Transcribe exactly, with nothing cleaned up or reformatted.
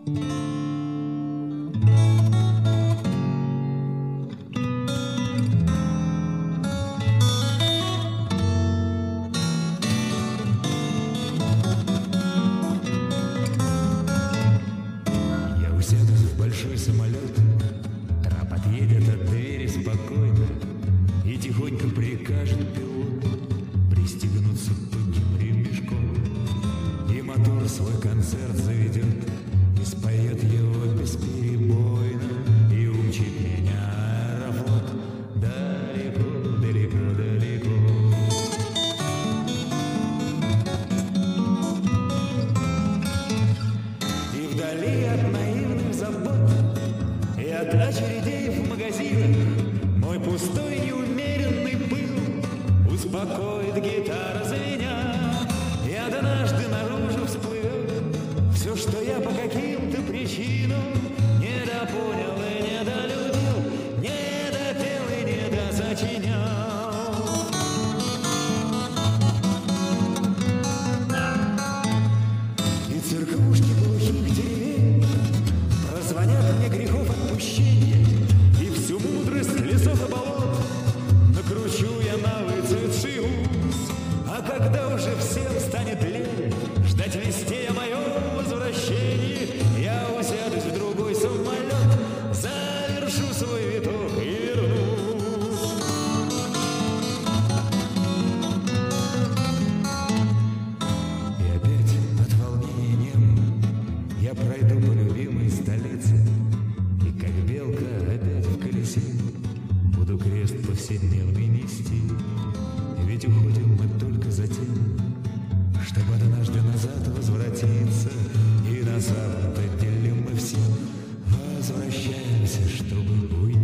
Большой самолет, трап отъедет от двери спокойно и тихонько прикажет пилоту пристегнуться тугим ремешком. И мотор свой концерт заведет и споет его бесперебойно, и умчит меня аэрофлот далеко, далеко, далеко. И вдали от наивных забот и от очередей в магазинах мой пустой неумеренный пыл успокоит гитара звеня. И однажды наружу всплывет все, что я по каким-то причинам недопонял и недолюбил, недопел и недосочинял. И церквушки глухих деревень прозвонят мне грехов отпущения, и всю мудрость лесов и болот накручу я на выцветший ус. А когда уже всем станет лень ждать вестей о моем возвращении, я усядусь в другой самолет, завершу свой виток и вернусь. И опять от волнения нем я пройду по любимой столице, и как белка опять в колесе буду крест повседневный нести. Ведь уходим мы только за тем, чтобы однажды назад возвратиться, и на самом-то деле мы все возвращаемся, чтобы уйти.